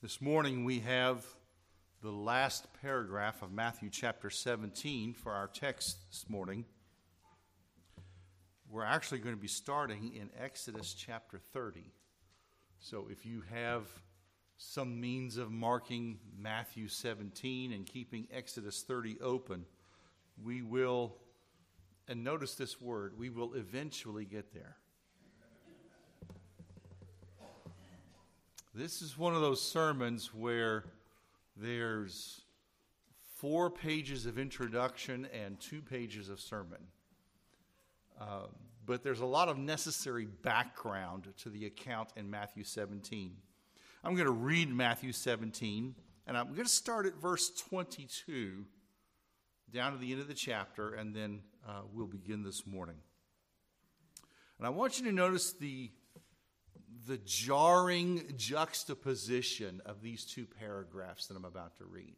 This morning we have the last paragraph of Matthew chapter 17 for our text this morning. We're actually going to be starting in Exodus chapter 30. So if you have some means of marking Matthew 17 and keeping Exodus 30 open, we will, and notice this word, we will eventually get there. This is one of those sermons where there's 4 pages of introduction and 2 pages of sermon. But there's a lot of necessary background to the account in Matthew 17. I'm going to read Matthew 17, and I'm going to start at verse 22 down to the end of the chapter, and then we'll begin this morning. And I want you to notice the jarring juxtaposition of these 2 paragraphs that I'm about to read.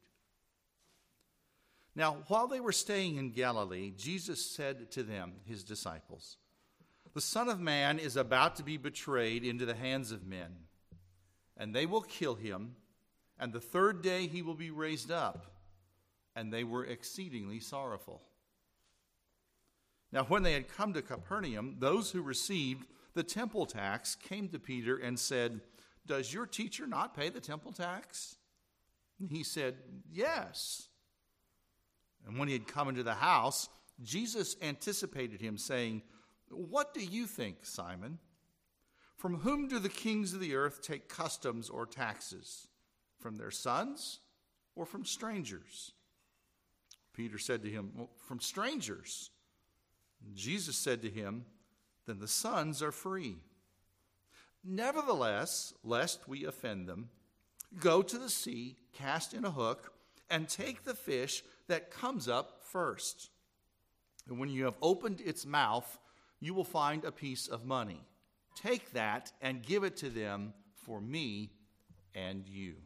Now, while they were staying in Galilee, Jesus said to them, his disciples, "The Son of Man is about to be betrayed into the hands of men, and they will kill him, and the 3rd day he will be raised up." And they were exceedingly sorrowful. Now, when they had come to Capernaum, those who received the temple tax came to Peter and said, "Does your teacher not pay the temple tax?" And he said, "Yes." And when he had come into the house, Jesus anticipated him, saying, "What do you think, Simon? From whom do the kings of the earth take customs or taxes? From their sons or from strangers?" Peter said to him, "Well, from strangers." And Jesus said to him, "Then the sons are free. Nevertheless, lest we offend them, go to the sea, cast in a hook, and take the fish that comes up first. And when you have opened its mouth, you will find a piece of money. Take that and give it to them for me and you."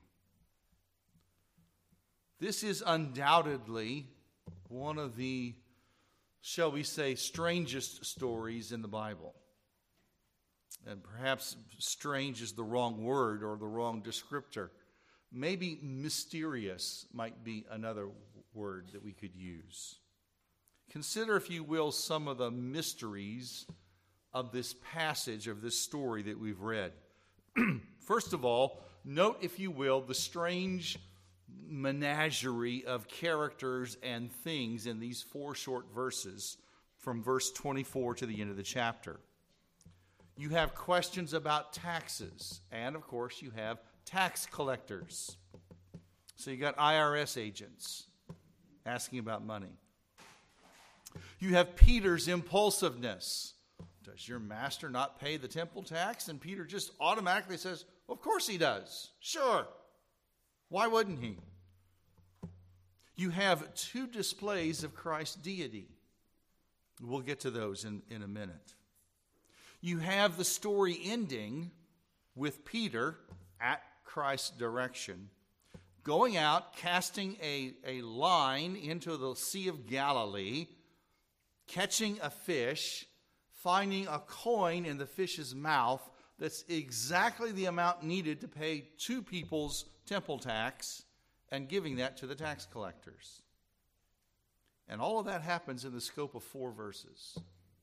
This is undoubtedly one of the, shall we say, strangest stories in the Bible. And perhaps strange is the wrong word or the wrong descriptor. Maybe mysterious might be another word that we could use. Consider, if you will, some of the mysteries of this passage, of this story that we've read. First of all, note, if you will, the strange menagerie of characters and things in these 4 short verses from verse 24 to the end of the chapter. You have questions about taxes, and of course you have tax collectors. So you got IRS agents asking about money. You have Peter's impulsiveness. Does your master not pay the temple tax? And Peter just automatically says, "Of course he does. Sure. Why wouldn't he?" You have 2 displays of Christ's deity. We'll get to those in a minute. You have the story ending with Peter, at Christ's direction, going out, casting a line into the Sea of Galilee, catching a fish, finding a coin in the fish's mouth that's exactly the amount needed to pay 2 people's temple tax, and giving that to the tax collectors. And all of that happens in the scope of 4 verses.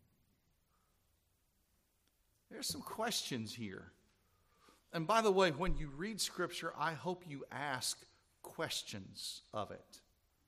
There's some questions here. And by the way, when you read Scripture, I hope you ask questions of it.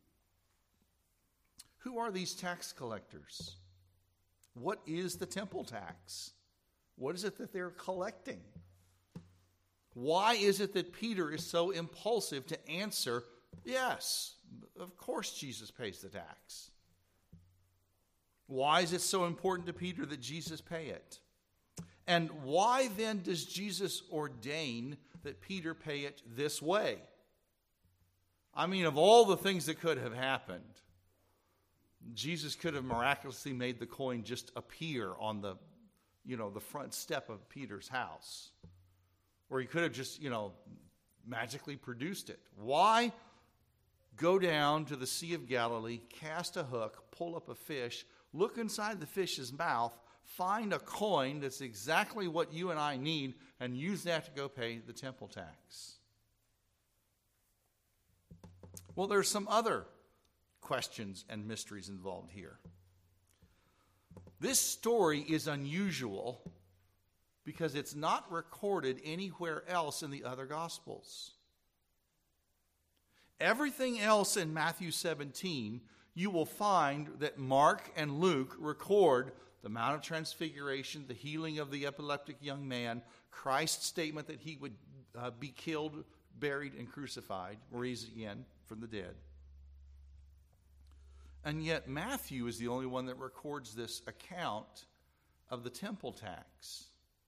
Who are these tax collectors? What is the temple tax? What is it that they're collecting? Why is it that Peter is so impulsive to answer, "Yes, of course Jesus pays the tax"? Why is it so important to Peter that Jesus pay it? And why then does Jesus ordain that Peter pay it this way? I mean, of all the things that could have happened, Jesus could have miraculously made the coin just appear on the front step of Peter's house. Or he could have just, magically produced it. Why go down to the Sea of Galilee, cast a hook, pull up a fish, look inside the fish's mouth, find a coin that's exactly what you and I need, and use that to go pay the temple tax? Well, there's some other questions and mysteries involved here. This story is unusual because it's not recorded anywhere else in the other Gospels. Everything else in Matthew 17, you will find that Mark and Luke record the Mount of Transfiguration, the healing of the epileptic young man, Christ's statement that he would be killed, buried, and crucified, raised again from the dead. And yet Matthew is the only one that records this account of the temple tax.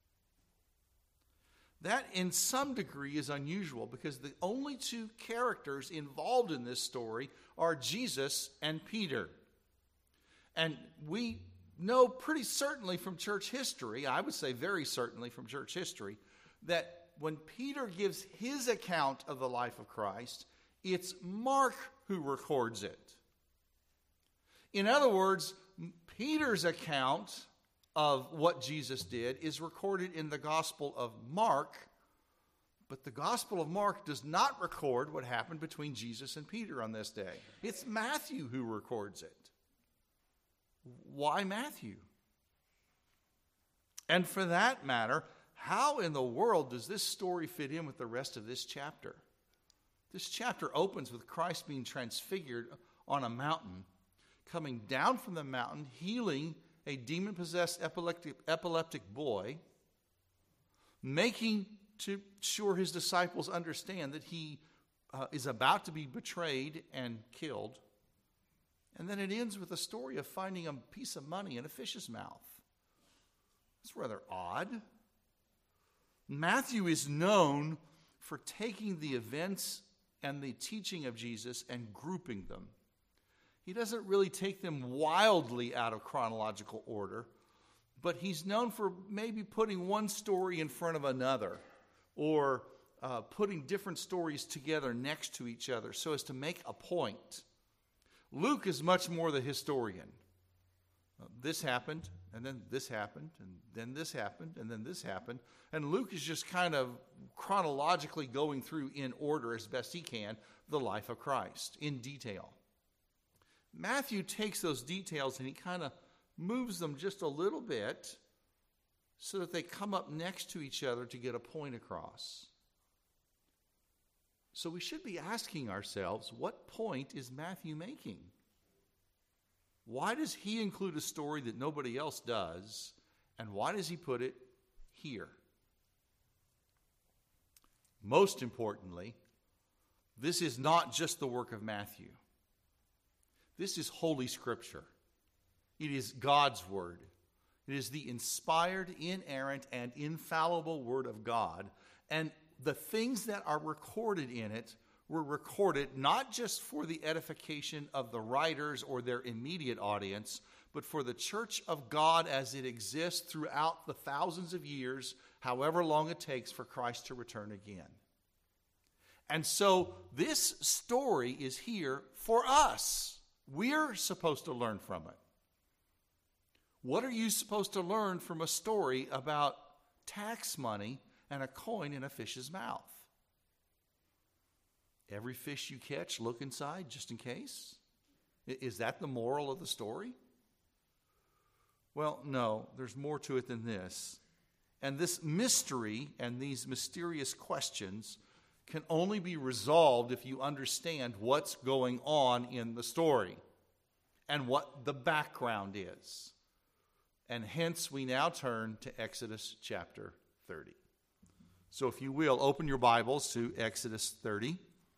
That, in some degree, is unusual because the only two characters involved in this story are Jesus and Peter. And we know pretty certainly from church history, I would say very certainly from church history, that when Peter gives his account of the life of Christ, it's Mark who records it. In other words, Peter's account of what Jesus did is recorded in the Gospel of Mark, but the Gospel of Mark does not record what happened between Jesus and Peter on this day. It's Matthew who records it. Why Matthew? And for that matter, how in the world does this story fit in with the rest of this chapter? This chapter opens with Christ being transfigured on a mountain, coming down from the mountain, healing a demon-possessed epileptic boy, making sure his disciples understand that he is about to be betrayed and killed. And then it ends with a story of finding a piece of money in a fish's mouth. It's rather odd. Matthew is known for taking the events and the teaching of Jesus and grouping them. He doesn't really take them wildly out of chronological order, but he's known for maybe putting one story in front of another or putting different stories together next to each other so as to make a point. Luke is much more the historian. This happened, and then this happened, and then this happened, and then this happened. And Luke is just kind of chronologically going through in order as best he can the life of Christ in detail. Matthew takes those details and he kind of moves them just a little bit so that they come up next to each other to get a point across. So we should be asking ourselves, what point is Matthew making? Why does he include a story that nobody else does, and why does he put it here? Most importantly, this is not just the work of Matthew. This is Holy Scripture. It is God's Word. It is the inspired, inerrant, and infallible Word of God. And the things that are recorded in it were recorded not just for the edification of the writers or their immediate audience, but for the church of God as it exists throughout the thousands of years, however long it takes for Christ to return again. And so this story is here for us. We're supposed to learn from it. What are you supposed to learn from a story about tax money and a coin in a fish's mouth? Every fish you catch, look inside just in case? Is that the moral of the story? Well, no, there's more to it than this. And this mystery and these mysterious questions can only be resolved if you understand what's going on in the story and what the background is. And hence we now turn to Exodus chapter 30. So if you will, open your Bibles to Exodus 30,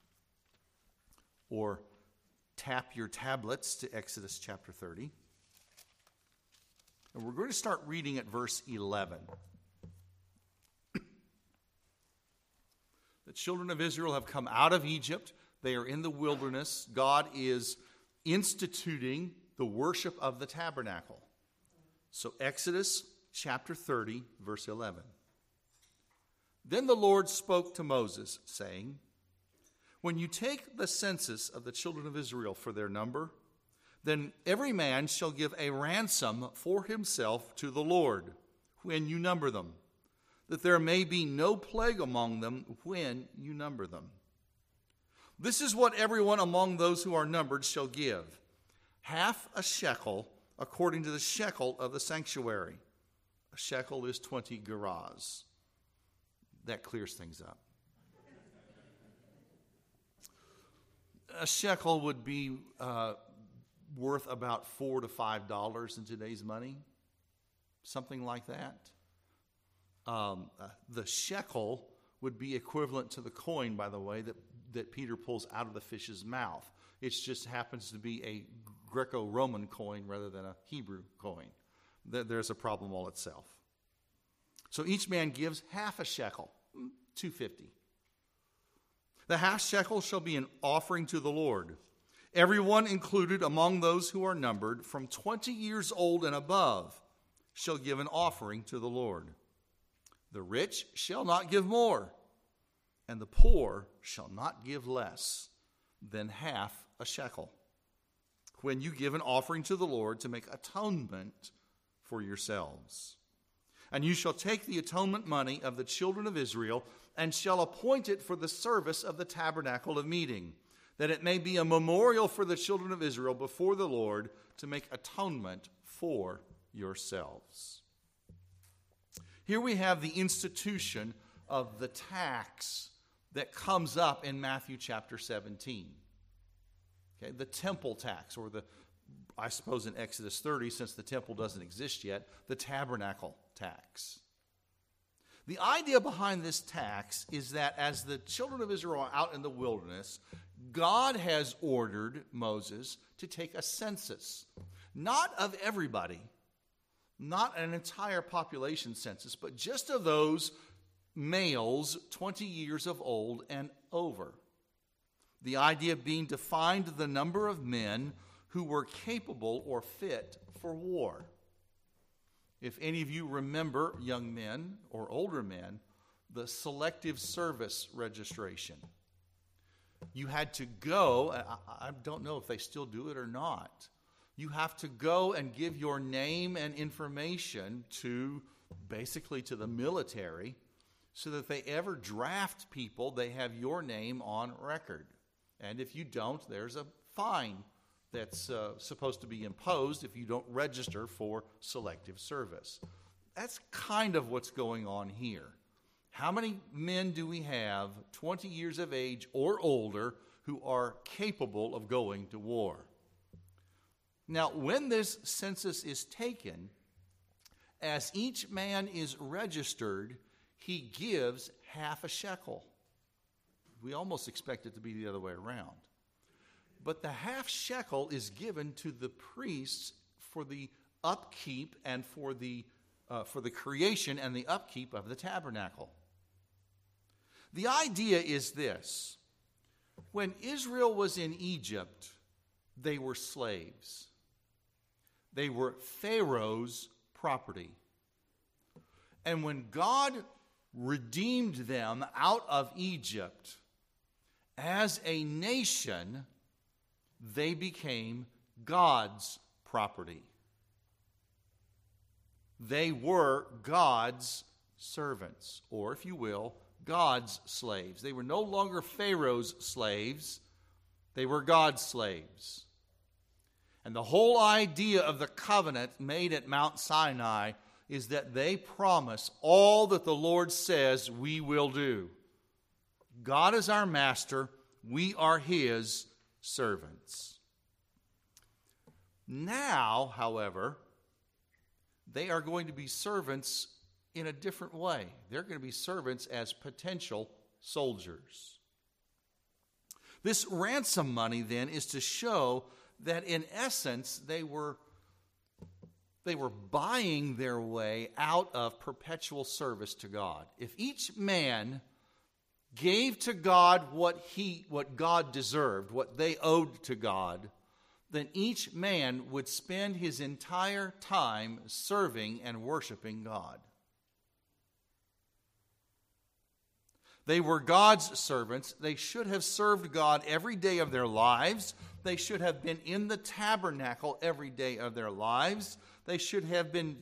or tap your tablets to Exodus chapter 30. And we're going to start reading at verse 11. The children of Israel have come out of Egypt. They are in the wilderness. God is instituting the worship of the tabernacle. So Exodus chapter 30, verse 11. Then the Lord spoke to Moses, saying, when you take the census of the children of Israel for their number, then every man shall give a ransom for himself to the Lord when you number them, that there may be no plague among them when you number them. This is what everyone among those who are numbered shall give. Half a shekel according to the shekel of the sanctuary. A shekel is 20 gerahs. That clears things up. A shekel would be worth about $4 to $5 in today's money, something like that. The shekel would be equivalent to the coin, by the way, that Peter pulls out of the fish's mouth. It just happens to be a Greco-Roman coin rather than a Hebrew coin. There's a problem all itself. So each man gives half a shekel, $2.50. The half shekel shall be an offering to the Lord. Everyone included among those who are numbered from 20 years old and above shall give an offering to the Lord. The rich shall not give more, and the poor shall not give less than half a shekel, when you give an offering to the Lord to make atonement for yourselves. And you shall take the atonement money of the children of Israel and shall appoint it for the service of the tabernacle of meeting, that it may be a memorial for the children of Israel before the Lord to make atonement for yourselves. Here we have the institution of the tax that comes up in Matthew chapter 17. Okay, the temple tax, or I suppose in Exodus 30, since the temple doesn't exist yet, the tabernacle tax. The idea behind this tax is that as the children of Israel are out in the wilderness, God has ordered Moses to take a census, not of everybody, not an entire population census, but just of those males 20 years of old and over. The idea being to find the number of men who were capable or fit for war. If any of you remember, young men or older men, the selective service registration. You had to go, I don't know if they still do it or not. You have to go and give your name and information basically to the military, so that if they ever draft people, they have your name on record. And if you don't, there's a fine that's supposed to be imposed if you don't register for selective service. That's kind of what's going on here. How many men do we have 20 years of age or older who are capable of going to war? Now, when this census is taken, as each man is registered, he gives half a shekel. We almost expect it to be the other way around. But the half shekel is given to the priests for the upkeep and for the creation and the upkeep of the tabernacle. The idea is this: when Israel was in Egypt, they were slaves. They were Pharaoh's property. And when God redeemed them out of Egypt as a nation, they became God's property. They were God's servants, or if you will, God's slaves. They were no longer Pharaoh's slaves. They were God's slaves. And the whole idea of the covenant made at Mount Sinai is that they promise all that the Lord says we will do. God is our master. We are His servants. Now, however, they are going to be servants in a different way. They're going to be servants as potential soldiers. This ransom money, then, is to show that in essence they were buying their way out of perpetual service to God. If each man gave to God what God deserved, what they owed to God, then each man would spend his entire time serving and worshiping God. They were God's servants. They should have served God every day of their lives. They should have been in the tabernacle every day of their lives. They should have been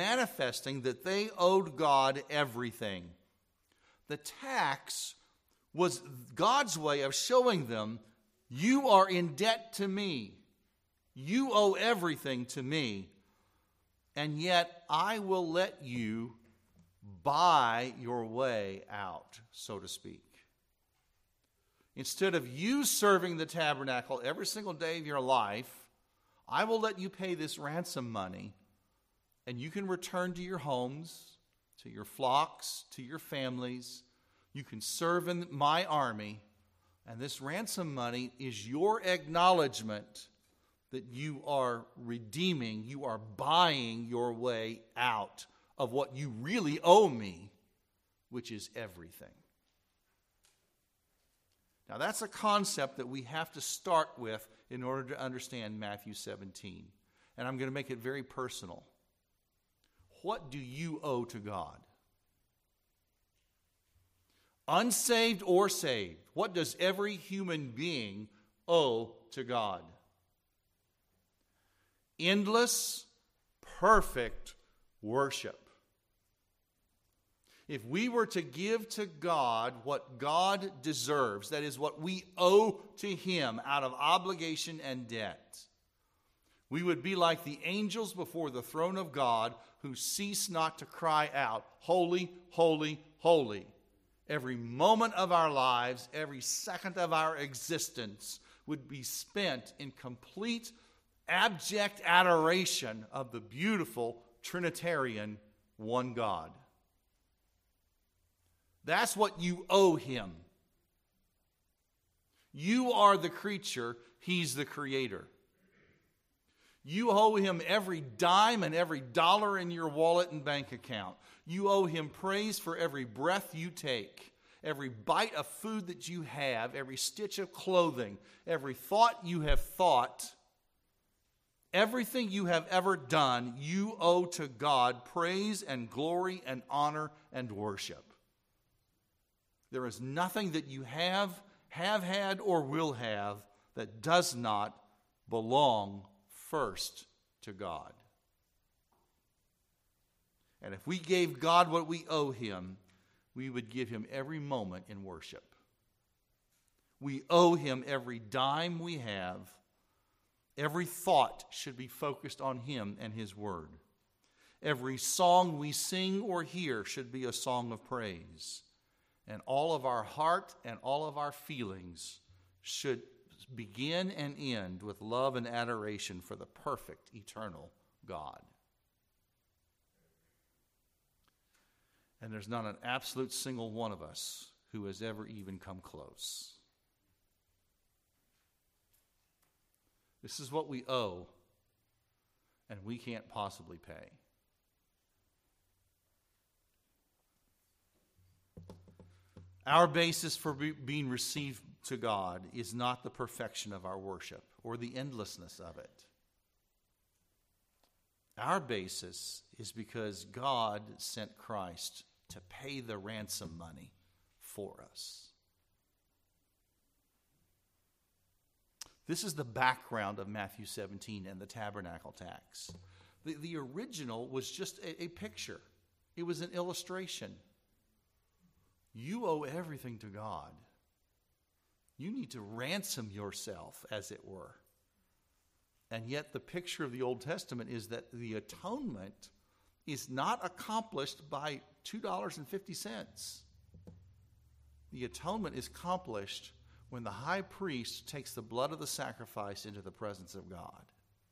manifesting that they owed God everything. The tax was God's way of showing them, you are in debt to me. You owe everything to me. And yet I will let you buy your way out, so to speak. Instead of you serving the tabernacle every single day of your life, I will let you pay this ransom money, and you can return to your homes, to your flocks, to your families. You can serve in my army, and this ransom money is your acknowledgement that you are redeeming, you are buying your way out of what you really owe me, which is everything. Now, that's a concept that we have to start with in order to understand Matthew 17. And I'm going to make it very personal. What do you owe to God? Unsaved or saved, what does every human being owe to God? Endless, perfect worship. If we were to give to God what God deserves, that is what we owe to Him out of obligation and debt, we would be like the angels before the throne of God who cease not to cry out, holy, holy, holy. Every moment of our lives, every second of our existence would be spent in complete, abject adoration of the beautiful Trinitarian one God. That's what you owe Him. You are the creature, He's the creator. You owe Him every dime and every dollar in your wallet and bank account. You owe Him praise for every breath you take, every bite of food that you have, every stitch of clothing, every thought you have thought. Everything you have ever done, you owe to God praise and glory and honor and worship. There is nothing that you have had, or will have that does not belong first to God. And if we gave God what we owe Him, we would give Him every moment in worship. We owe Him every dime we have. Every thought should be focused on Him and His Word. Every song we sing or hear should be a song of praise. And all of our heart and all of our feelings should begin and end with love and adoration for the perfect, eternal God. And there's not an absolute single one of us who has ever even come close. This is what we owe, and we can't possibly pay. Our basis for being received to God is not the perfection of our worship or the endlessness of it. Our basis is because God sent Christ to pay the ransom money for us. This is the background of Matthew 17 and the tabernacle tax. The original was just a picture. It was an illustration. You owe everything to God. You need to ransom yourself, as it were. And yet the picture of the Old Testament is that the atonement is not accomplished by $2.50. The atonement is accomplished when the high priest takes the blood of the sacrifice into the presence of God.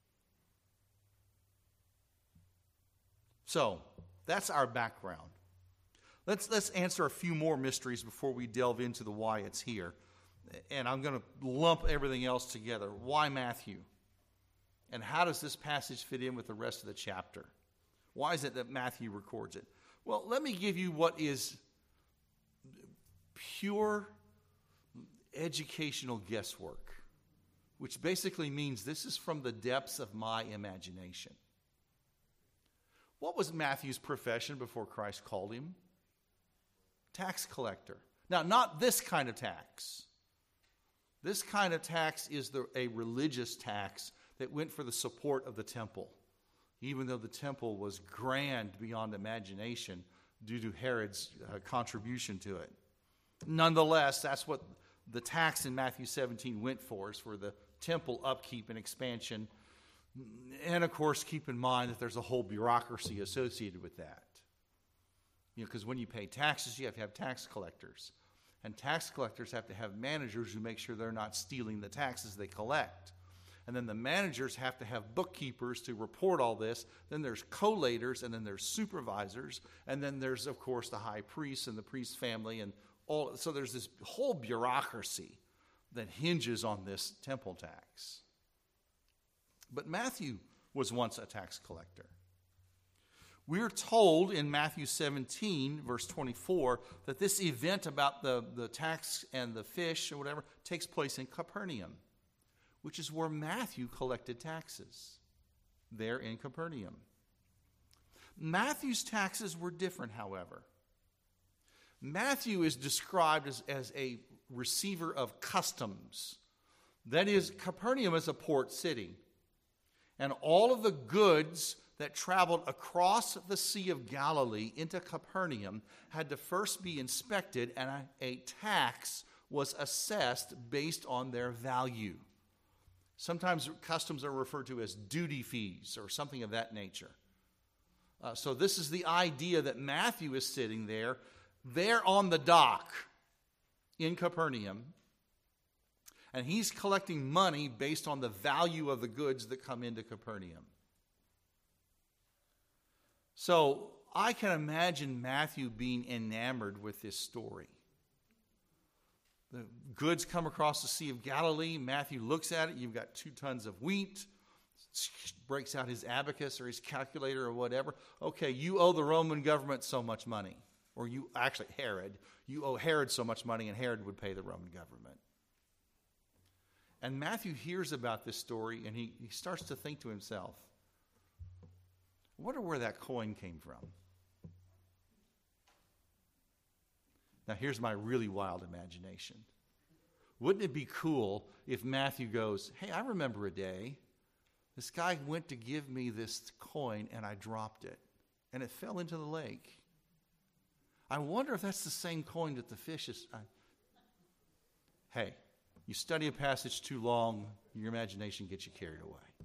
So, that's our background. Let's answer a few more mysteries before we delve into the why it's here. And I'm going to lump everything else together. Why Matthew? And how does this passage fit in with the rest of the chapter? Why is it that Matthew records it? Well, let me give you what is pure educational guesswork, which basically means this is from the depths of my imagination. What was Matthew's profession before Christ called him? Tax collector. Now, not this kind of tax. This kind of tax is a religious tax that went for the support of the temple, even though the temple was grand beyond imagination due to Herod's contribution to it. Nonetheless, that's what the tax in Matthew 17 went for, is for the temple upkeep and expansion. And, of course, keep in mind that there's a whole bureaucracy associated with that. Because when you pay taxes, you have to have tax collectors. And tax collectors have to have managers who make sure they're not stealing the taxes they collect. And then the managers have to have bookkeepers to report all this. Then there's collators, and then there's supervisors. And then there's, of course, the high priest and the priest family. And all. So there's this whole bureaucracy that hinges on this temple tax. But Matthew was once a tax collector. We're told in Matthew 17, verse 24, that this event about the tax and the fish or whatever takes place in Capernaum, which is where Matthew collected taxes, there in Capernaum. Matthew's taxes were different, however. Matthew is described as a receiver of customs. That is, Capernaum is a port city. And all of the goods that traveled across the Sea of Galilee into Capernaum had to first be inspected, and a tax was assessed based on their value. Sometimes customs are referred to as duty fees or something of that nature. So this is the idea that Matthew is sitting there on the dock in Capernaum, and he's collecting money based on the value of the goods that come into Capernaum. So I can imagine Matthew being enamored with this story. The goods come across the Sea of Galilee. Matthew looks at it. You've got 2 tons of wheat. Breaks out his abacus or his calculator or whatever. Okay, you owe the Roman government so much money. Or Herod. You owe Herod so much money, and Herod would pay the Roman government. And Matthew hears about this story, and he starts to think to himself, I wonder where that coin came from. Now, here's my really wild imagination. Wouldn't it be cool if Matthew goes, hey, I remember a day, this guy went to give me this coin, and I dropped it, and it fell into the lake. I wonder if that's the same coin that the fish is. Hey, you study a passage too long, your imagination gets you carried away.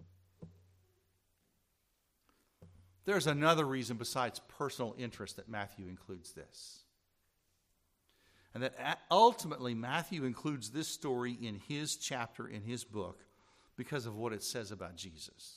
There's another reason besides personal interest that Matthew includes this. And that ultimately Matthew includes this story in his chapter, in his book, because of what it says about Jesus.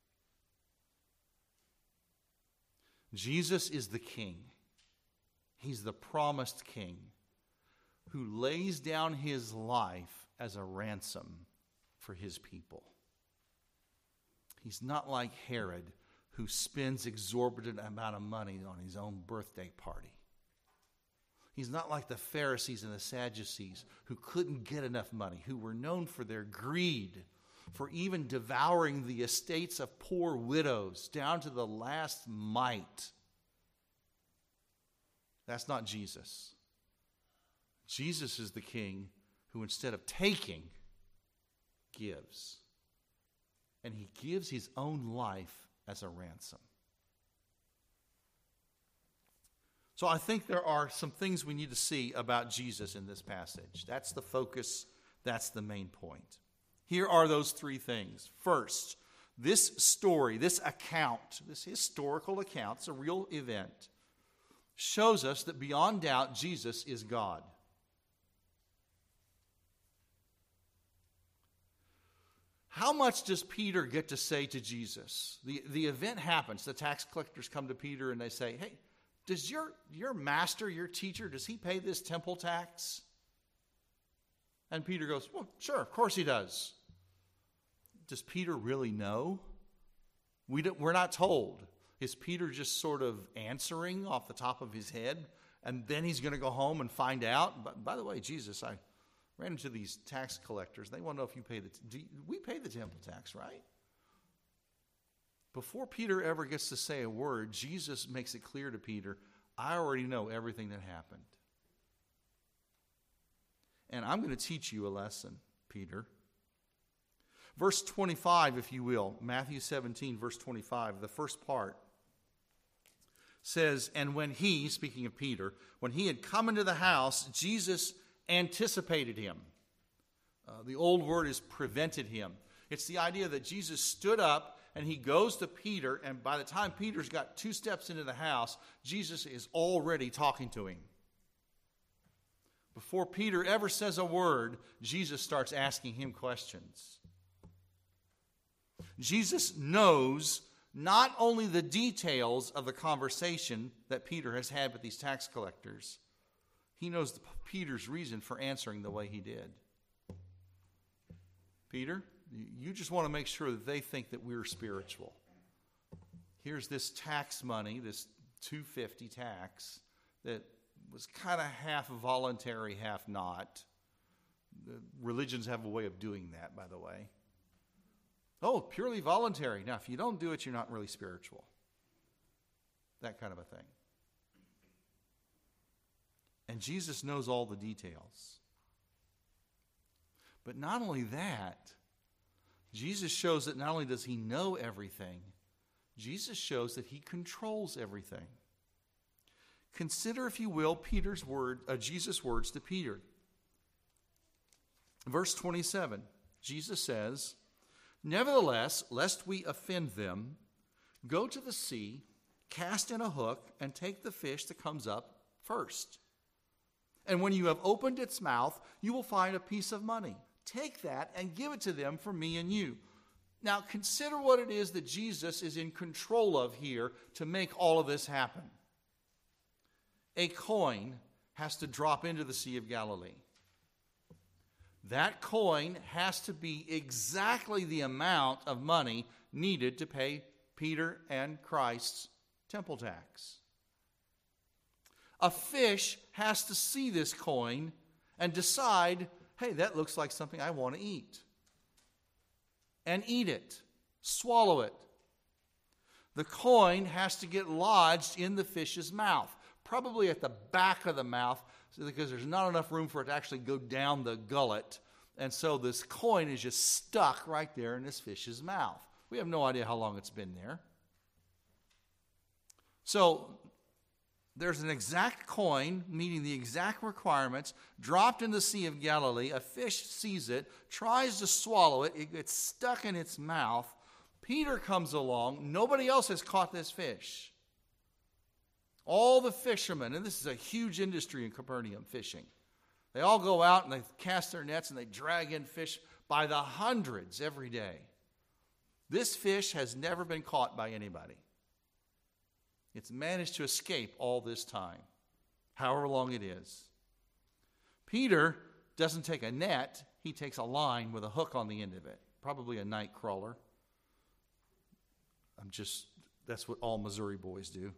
Jesus is the king. He's the promised king who lays down his life as a ransom for his people. He's not like Herod, who spends exorbitant amount of money on his own birthday party. He's not like the Pharisees and the Sadducees, who couldn't get enough money, who were known for their greed, for even devouring the estates of poor widows down to the last mite. That's not Jesus. Jesus is the king who, instead of taking, gives. And he gives his own life as a ransom. So I think there are some things we need to see about Jesus in this passage. That's the focus. That's the main point. Here are those 3 things. First, this story, this account, this historical account, it's a real event, shows us that beyond doubt Jesus is God. How much does Peter get to say to Jesus? The event happens. The tax collectors come to Peter and they say, hey, does your master, your teacher, does he pay this temple tax? And Peter goes, well, sure, of course he does. Does Peter really know? We're not told. Is Peter just sort of answering off the top of his head, and then he's going to go home and find out? But by the way, Jesus, I ran into these tax collectors. They want to know if you pay we pay the temple tax, right? Before Peter ever gets to say a word, Jesus makes it clear to Peter, I already know everything that happened. And I'm going to teach you a lesson, Peter. Verse 25, if you will, Matthew 17, verse 25, the first part, says, and when he, speaking of Peter, when he had come into the house, Jesus anticipated him. The old word is prevented him. It's the idea that Jesus stood up and he goes to Peter, and by the time Peter's got 2 steps into the house, Jesus is already talking to him. Before Peter ever says a word, Jesus starts asking him questions. Jesus knows not only the details of the conversation that Peter has had with these tax collectors, he knows Peter's reason for answering the way he did. Peter, you just want to make sure that they think that we're spiritual. Here's this tax money, this $250 tax, that was kind of half voluntary, half not. The religions have a way of doing that, by the way. Oh, purely voluntary. Now, if you don't do it, you're not really spiritual. That kind of a thing. And Jesus knows all the details. But not only that, Jesus shows that not only does he know everything, Jesus shows that he controls everything. Consider, if you will, Jesus' words to Peter. Verse 27, Jesus says, "Nevertheless, lest we offend them, go to the sea, cast in a hook, and take the fish that comes up first. And when you have opened its mouth, you will find a piece of money. Take that and give it to them for me and you." Now consider what it is that Jesus is in control of here to make all of this happen. A coin has to drop into the Sea of Galilee. That coin has to be exactly the amount of money needed to pay Peter and Christ's temple tax. A fish has to see this coin and decide, hey, that looks like something I want to eat. And eat it. Swallow it. The coin has to get lodged in the fish's mouth, probably at the back of the mouth, because there's not enough room for it to actually go down the gullet. And so this coin is just stuck right there in this fish's mouth. We have no idea how long it's been there. So there's an exact coin meeting the exact requirements, dropped in the Sea of Galilee. A fish sees it, tries to swallow it. It gets stuck in its mouth. Peter comes along. Nobody else has caught this fish. All the fishermen, and this is a huge industry in Capernaum, fishing. They all go out and they cast their nets and they drag in fish by the hundreds every day. This fish has never been caught by anybody. It's managed to escape all this time, however long it is. Peter doesn't take a net, he takes a line with a hook on the end of it, probably a night crawler. That's what all Missouri boys do.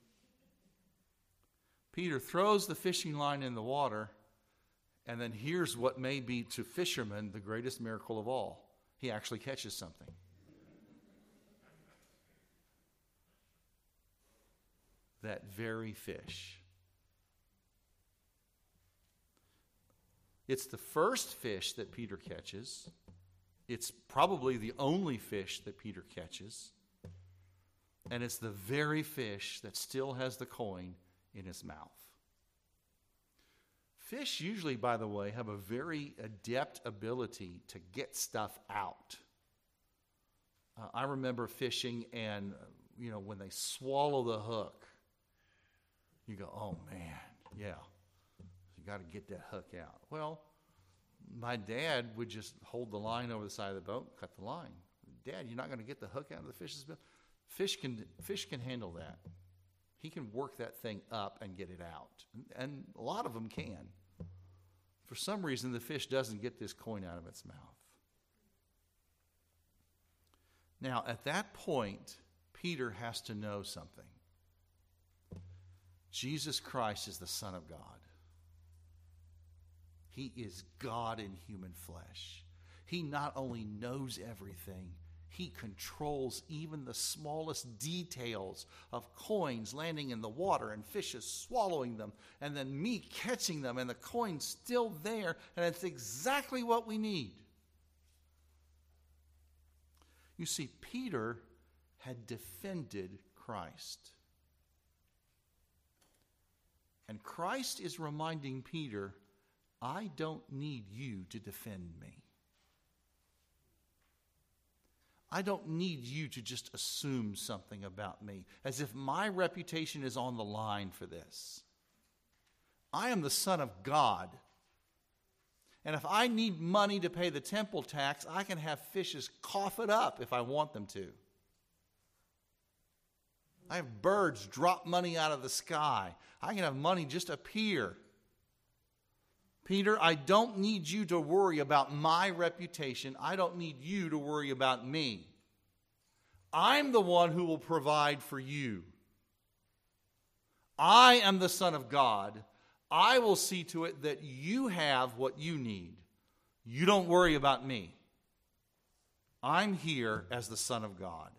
Peter throws the fishing line in the water, and then here's what may be to fishermen the greatest miracle of all. He actually catches something. That very fish. It's the first fish that Peter catches. It's probably the only fish that Peter catches. And it's the very fish that still has the coin in his mouth. Fish usually, by the way, have a very adept ability to get stuff out. I remember fishing and, when they swallow the hook, you go, oh man, yeah, you got to get that hook out. Well, my dad would just hold the line over the side of the boat, cut the line. Dad, you're not going to get the hook out of the fish's bill. Fish can handle that. He can work that thing up and get it out. And a lot of them can. For some reason, the fish doesn't get this coin out of its mouth. Now, at that point, Peter has to know something. Jesus Christ is the Son of God. He is God in human flesh. He not only knows everything, he controls even the smallest details of coins landing in the water and fishes swallowing them, and then me catching them and the coin's still there, and it's exactly what we need. You see, Peter had defended Christ. And Christ is reminding Peter, I don't need you to defend me. I don't need you to just assume something about me, as if my reputation is on the line for this. I am the Son of God. And if I need money to pay the temple tax, I can have fishes cough it up if I want them to. I have birds drop money out of the sky. I can have money just appear. Peter, I don't need you to worry about my reputation. I don't need you to worry about me. I'm the one who will provide for you. I am the Son of God. I will see to it that you have what you need. You don't worry about me. I'm here as the Son of God.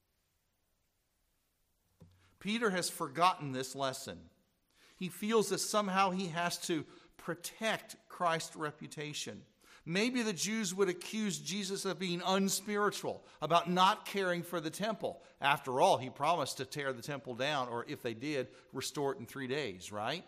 Peter has forgotten this lesson. He feels that somehow he has to protect Christ's reputation. Maybe the Jews would accuse Jesus of being unspiritual, about not caring for the temple. After all, he promised to tear the temple down, or if they did, restore it in 3 days, right?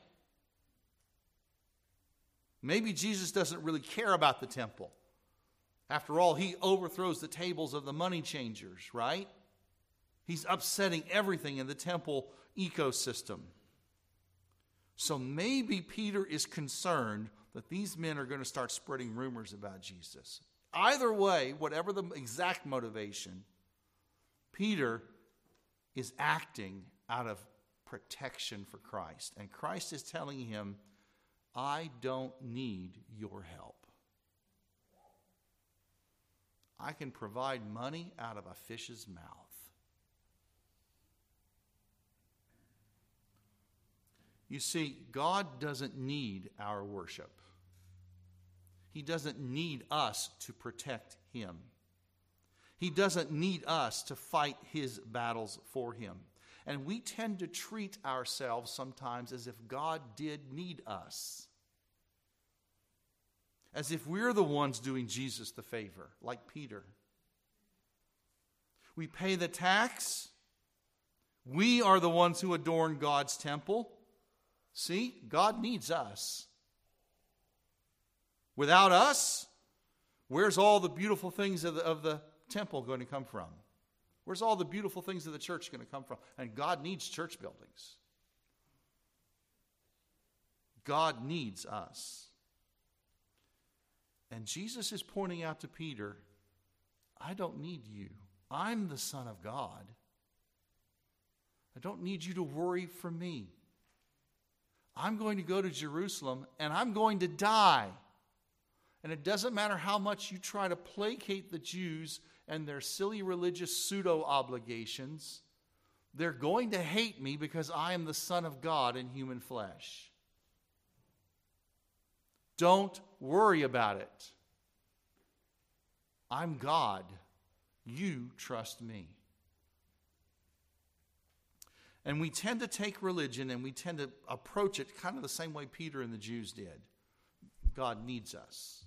Maybe Jesus doesn't really care about the temple. After all, he overthrows the tables of the money changers, right? He's upsetting everything in the temple ecosystem. So maybe Peter is concerned that these men are going to start spreading rumors about Jesus. Either way, whatever the exact motivation, Peter is acting out of protection for Christ. And Christ is telling him, I don't need your help. I can provide money out of a fish's mouth. You see, God doesn't need our worship. He doesn't need us to protect him. He doesn't need us to fight his battles for him. And we tend to treat ourselves sometimes as if God did need us. As if we're the ones doing Jesus the favor, like Peter. We pay the tax. We are the ones who adorn God's temple. See, God needs us. Without us, where's all the beautiful things of the temple going to come from? Where's all the beautiful things of the church going to come from? And God needs church buildings. God needs us. And Jesus is pointing out to Peter, I don't need you. I'm the Son of God. I don't need you to worry for me. I'm going to go to Jerusalem and I'm going to die. And it doesn't matter how much you try to placate the Jews and their silly religious pseudo-obligations, they're going to hate me because I am the Son of God in human flesh. Don't worry about it. I'm God. You trust me. And we tend to take religion and we tend to approach it kind of the same way Peter and the Jews did. God needs us.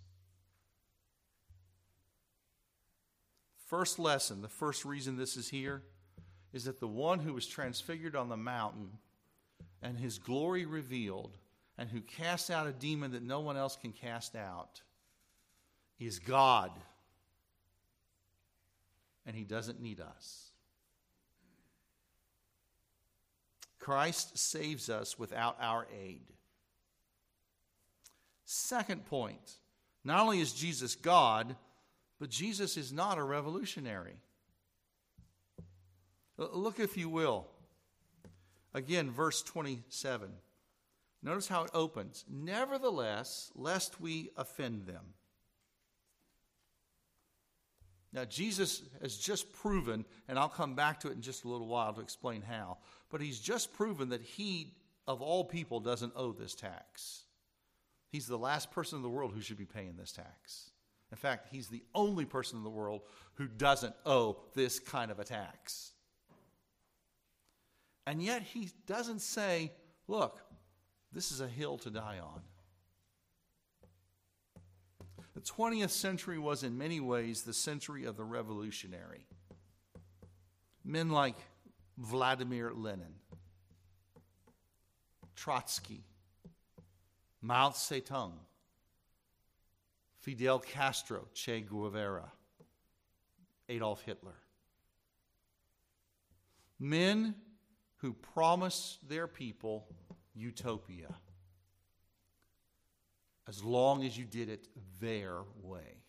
First lesson, the first reason this is here, is that the one who was transfigured on the mountain and his glory revealed and who casts out a demon that no one else can cast out is God. And he doesn't need us. Christ saves us without our aid. Second point, not only is Jesus God, but Jesus is not a revolutionary. Look, if you will, again, verse 27. Notice how it opens. Nevertheless, lest we offend them. Now, Jesus has just proven, and I'll come back to it in just a little while to explain how, but he's just proven that he, of all people, doesn't owe this tax. He's the last person in the world who should be paying this tax. In fact, he's the only person in the world who doesn't owe this kind of a tax. And yet he doesn't say, look, this is a hill to die on. The 20th century was in many ways the century of the revolutionary. Men like Vladimir Lenin, Trotsky, Mao Zedong, Fidel Castro, Che Guevara, Adolf Hitler. Men who promised their people utopia as long as you did it their way.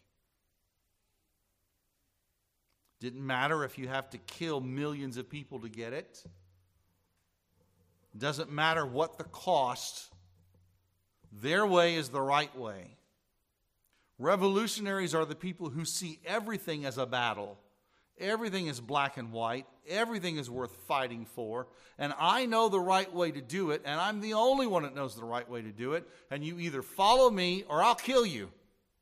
Didn't matter if you have to kill millions of people to get it. Doesn't matter what the cost. Their way is the right way. Revolutionaries are the people who see everything as a battle. Everything is black and white. Everything is worth fighting for. And I know the right way to do it, and I'm the only one that knows the right way to do it. And you either follow me or I'll kill you.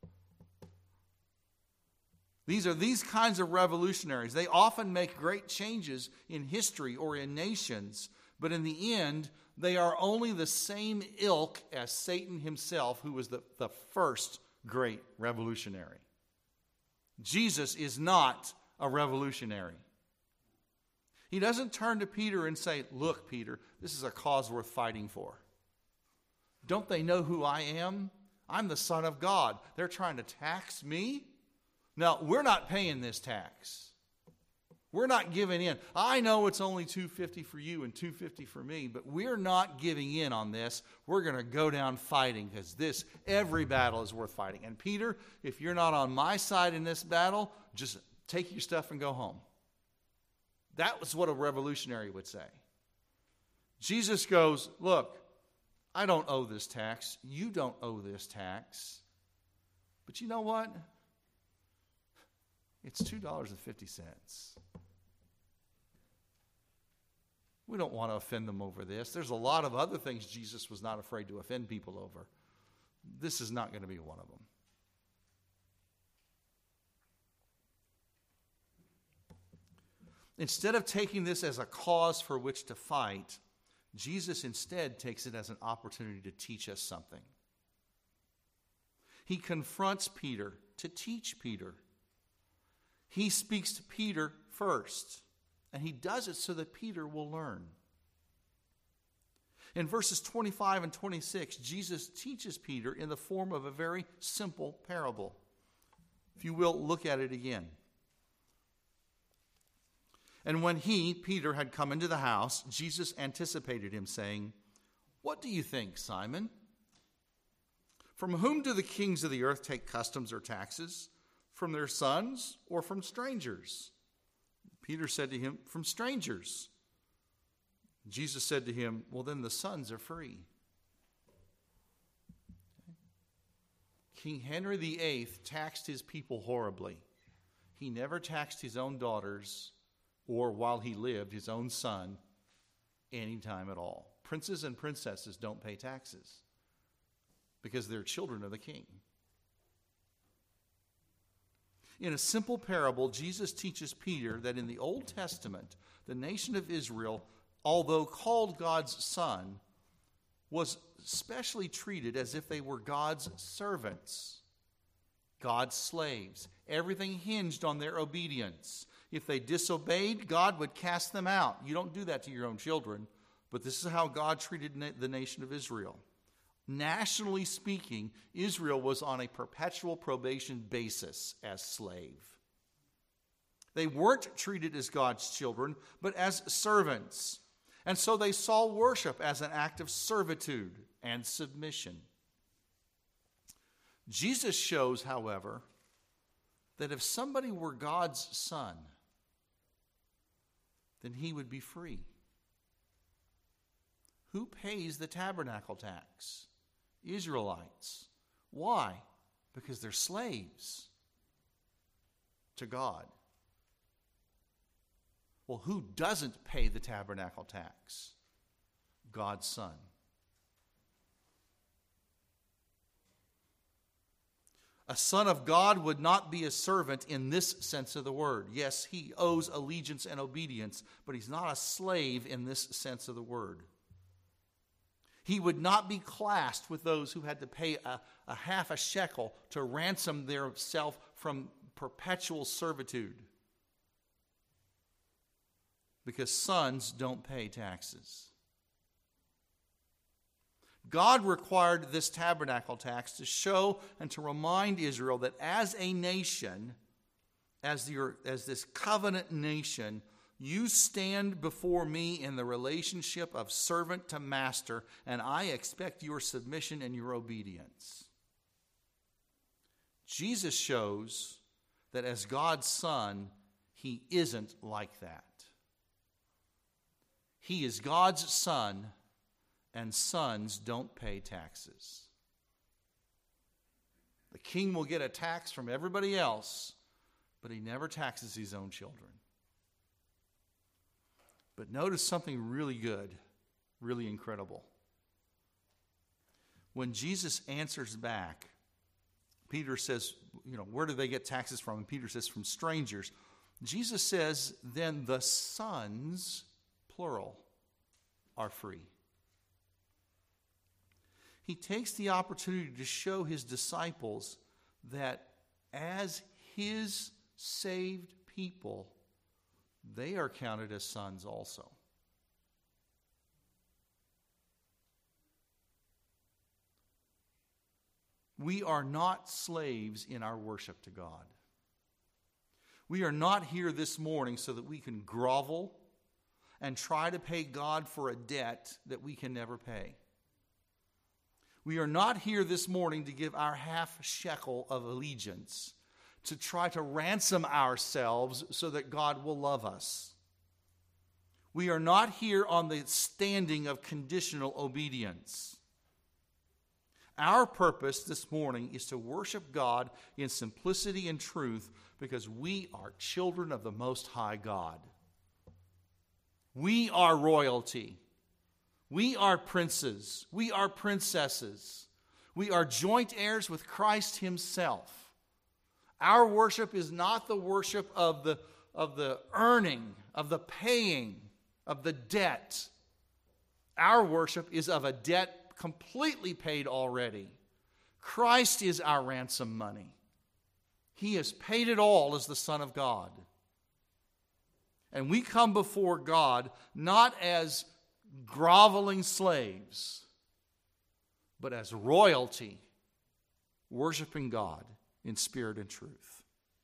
These are these kinds of revolutionaries. They often make great changes in history or in nations, but in the end, they are only the same ilk as Satan himself, who was the first great revolutionary. Jesus is not a revolutionary. He doesn't turn to Peter and say, "Look, Peter, this is a cause worth fighting for. Don't they know who I am? I'm the Son of God. They're trying to tax me. Now, we're not paying this tax. We're not giving in. I know it's only $250 for you and $250 for me, but we're not giving in on this. We're going to go down fighting because every battle is worth fighting. And Peter, if you're not on my side in this battle, just take your stuff and go home." That was what a revolutionary would say. Jesus goes, "Look, I don't owe this tax. You don't owe this tax. But you know what? It's $2.50. We don't want to offend them over this. There's a lot of other things Jesus was not afraid to offend people over. This is not going to be one of them." Instead of taking this as a cause for which to fight, Jesus instead takes it as an opportunity to teach us something. He confronts Peter to teach Peter. He speaks to Peter first, and he does it so that Peter will learn. In verses 25 and 26, Jesus teaches Peter in the form of a very simple parable. If you will, look at it again. "And when he," Peter, "had come into the house, Jesus anticipated him, saying, 'What do you think, Simon? From whom do the kings of the earth take customs or taxes? From their sons or from strangers?' Peter said to him, 'From strangers.' Jesus said to him, 'Well, then the sons are free.'" King Henry VIII taxed his people horribly. He never taxed his own daughters, or while he lived, his own son, any time at all. Princes and princesses don't pay taxes because they're children of the king. In a simple parable, Jesus teaches Peter that in the Old Testament, the nation of Israel, although called God's son, was specially treated as if they were God's servants, God's slaves. Everything hinged on their obedience. If they disobeyed, God would cast them out. You don't do that to your own children, but this is how God treated the nation of Israel. Nationally speaking, Israel was on a perpetual probation basis as slave. They weren't treated as God's children, but as servants. And so they saw worship as an act of servitude and submission. Jesus shows, however, that if somebody were God's son, then he would be free. Who pays the tabernacle tax? Israelites. Why? Because they're slaves to God. Well, who doesn't pay the tabernacle tax? God's son. A son of God would not be a servant in this sense of the word. Yes, he owes allegiance and obedience, but he's not a slave in this sense of the word. He would not be classed with those who had to pay a half a shekel to ransom their self from perpetual servitude, because sons don't pay taxes. God required this tabernacle tax to show and to remind Israel that as a nation, as this covenant nation, you stand before me in the relationship of servant to master, and I expect your submission and your obedience. Jesus shows that as God's Son, he isn't like that. He is God's Son, and sons don't pay taxes. The king will get a tax from everybody else, but he never taxes his own children. But notice something really good, really incredible. When Jesus answers back, Peter says, where do they get taxes from? And Peter says, from strangers. Jesus says, then the sons, plural, are free. He takes the opportunity to show his disciples that as his saved people, they are counted as sons also. We are not slaves in our worship to God. We are not here this morning so that we can grovel and try to pay God for a debt that we can never pay. We are not here this morning to give our half shekel of allegiance, to try to ransom ourselves so that God will love us. We are not here on the standing of conditional obedience. Our purpose this morning is to worship God in simplicity and truth because we are children of the Most High God. We are royalty. We are princes. We are princesses. We are joint heirs with Christ himself. Our worship is not the worship of the earning, of the paying, of the debt. Our worship is of a debt completely paid already. Christ is our ransom money. He has paid it all as the Son of God. And we come before God not as groveling slaves, but as royalty, worshiping God in spirit and truth.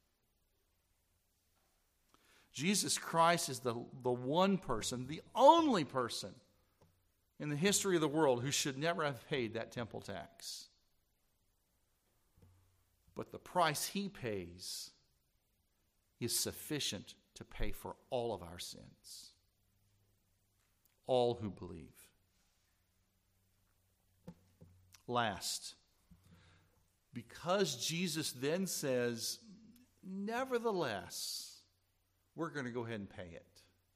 Jesus Christ is the one person, the only person in the history of the world who should never have paid that temple tax. But the price he pays is sufficient to pay for all of our sins. All who believe. Last, because Jesus then says, nevertheless, we're going to go ahead and pay it.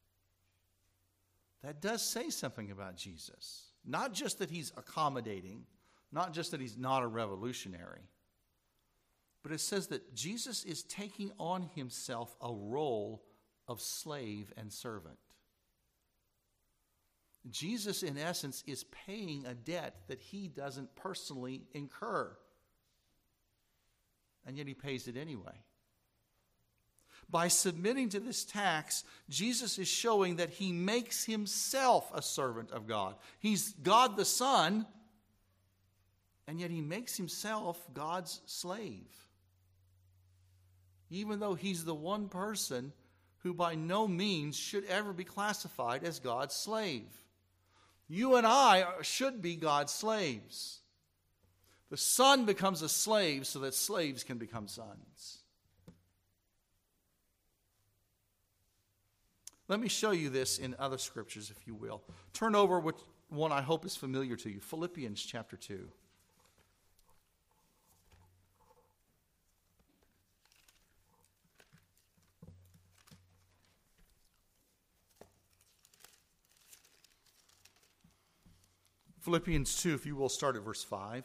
That does say something about Jesus. Not just that he's accommodating, not just that he's not a revolutionary, but it says that Jesus is taking on himself a role of slave and servant. Jesus, in essence, is paying a debt that he doesn't personally incur. And yet he pays it anyway. By submitting to this tax, Jesus is showing that he makes himself a servant of God. He's God the Son, and yet he makes himself God's slave. Even though he's the one person who by no means should ever be classified as God's slave. You and I should be God's slaves. The Son becomes a slave so that slaves can become sons. Let me show you this in other scriptures, if you will. Turn over with one I hope is familiar to you, Philippians chapter 2. Philippians 2, if you will, start at verse 5.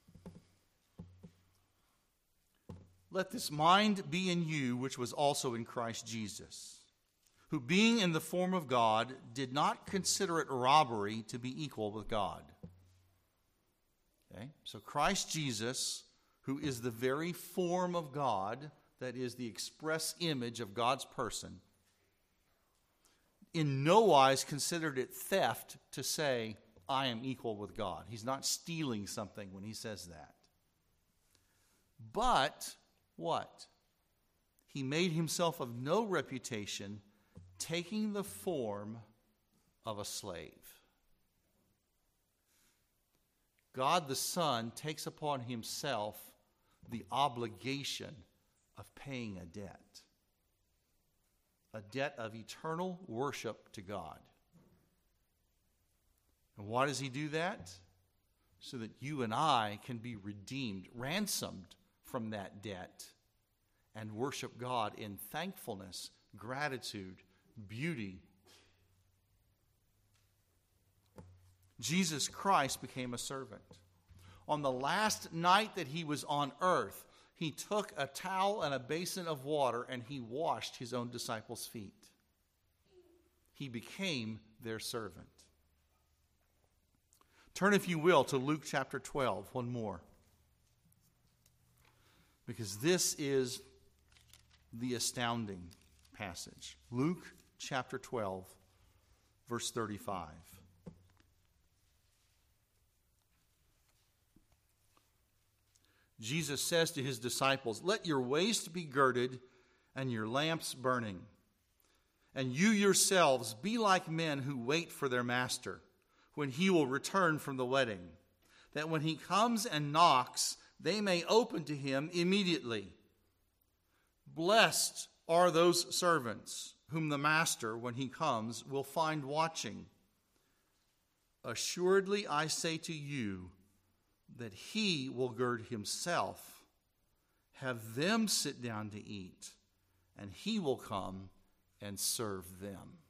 Let this mind be in you, which was also in Christ Jesus, who being in the form of God, did not consider it robbery to be equal with God. Okay? So Christ Jesus, who is the very form of God, that is the express image of God's person, in no wise considered it theft to say, I am equal with God. He's not stealing something when he says that. But what? He made himself of no reputation, taking the form of a slave. God the Son takes upon himself the obligation of paying a debt of eternal worship to God. And why does he do that? So that you and I can be redeemed, ransomed from that debt, and worship God in thankfulness, gratitude, beauty. Jesus Christ became a servant. On the last night that he was on earth, he took a towel and a basin of water and he washed his own disciples' feet. He became their servant. Turn, if you will, to Luke chapter 12, one more. Because this is the astounding passage. Luke chapter 12, verse 35. Jesus says to his disciples, "Let your waist be girded and your lamps burning. And you yourselves be like men who wait for their master, when he will return from the wedding, that when he comes and knocks, they may open to him immediately. Blessed are those servants whom the master, when he comes, will find watching. Assuredly, I say to you that he will gird himself, have them sit down to eat, and he will come and serve them."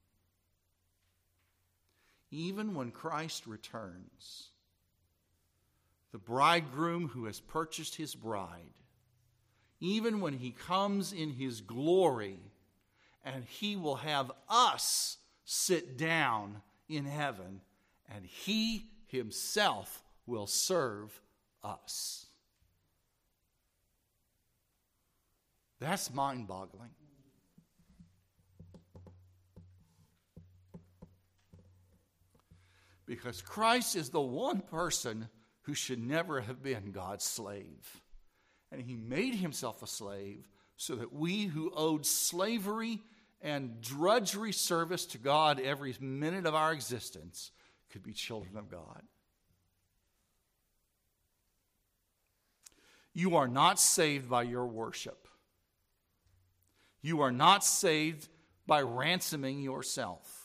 Even when Christ returns, the bridegroom who has purchased his bride, even when he comes in his glory, and he will have us sit down in heaven, and he himself will serve us. That's mind-boggling. Because Christ is the one person who should never have been God's slave. And he made himself a slave so that we who owed slavery and drudgery service to God every minute of our existence could be children of God. You are not saved by your worship. You are not saved by ransoming yourself.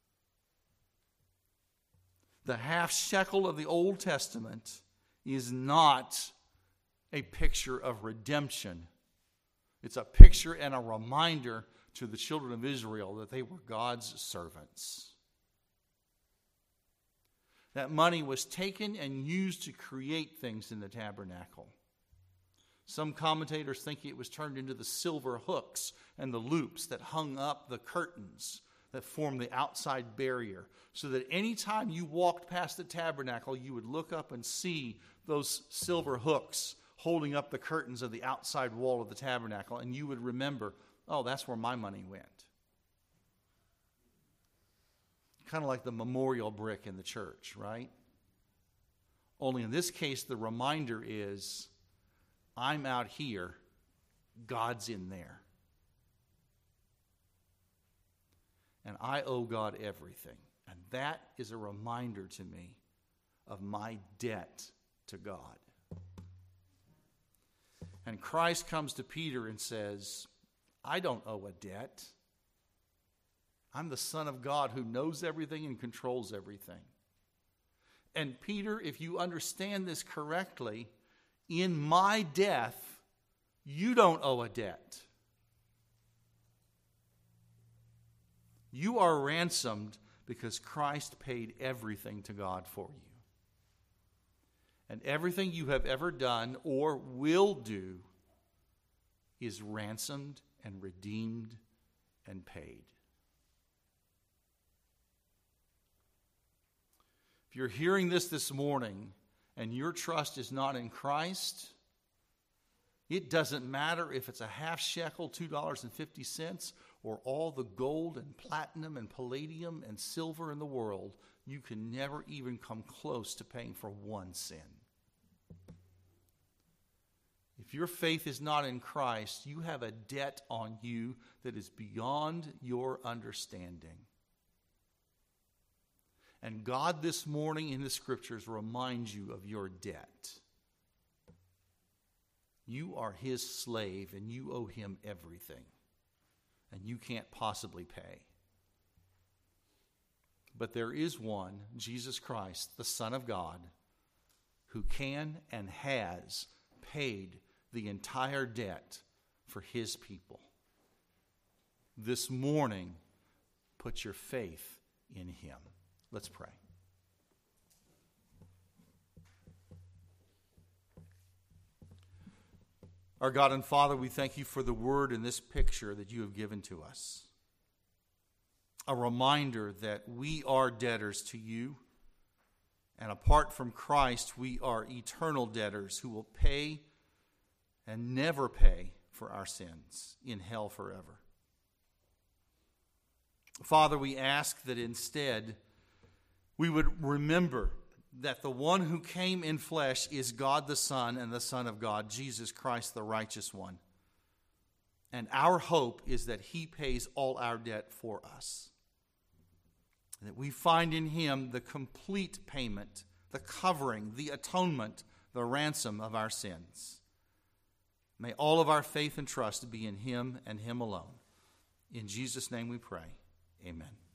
The half shekel of the Old Testament is not a picture of redemption. It's a picture and a reminder to the children of Israel that they were God's servants. That money was taken and used to create things in the tabernacle. Some commentators think it was turned into the silver hooks and the loops that hung up the curtains that formed the outside barrier, so that any time you walked past the tabernacle, you would look up and see those silver hooks holding up the curtains of the outside wall of the tabernacle, and you would remember, oh, that's where my money went. Kind of like the memorial brick in the church, right? Only in this case, the reminder is, I'm out here, God's in there. And I owe God everything. And that is a reminder to me of my debt to God. And Christ comes to Peter and says, I don't owe a debt. I'm the Son of God who knows everything and controls everything. And Peter, if you understand this correctly, in my death, you don't owe a debt. You are ransomed because Christ paid everything to God for you. And everything you have ever done or will do is ransomed and redeemed and paid. If you're hearing this morning and your trust is not in Christ, it doesn't matter if it's a half shekel, $2.50, or all the gold and platinum and palladium and silver in the world. you can never even come close to paying for one sin. If your faith is not in Christ, you have a debt on you that is beyond your understanding. And God this morning in the Scriptures reminds you of your debt. You are His slave and you owe Him everything. And you can't possibly pay. But there is one, Jesus Christ, the Son of God, who can and has paid the entire debt for His people. This morning, put your faith in Him. Let's pray. Our God and Father, we thank you for the word in this picture that you have given to us. A reminder that we are debtors to you, and apart from Christ, we are eternal debtors who will pay and never pay for our sins in hell forever. Father, we ask that instead we would remember that the one who came in flesh is God the Son and the Son of God, Jesus Christ, the righteous one. And our hope is that He pays all our debt for us. And that we find in Him the complete payment, the covering, the atonement, the ransom of our sins. May all of our faith and trust be in Him and Him alone. In Jesus' name we pray. Amen.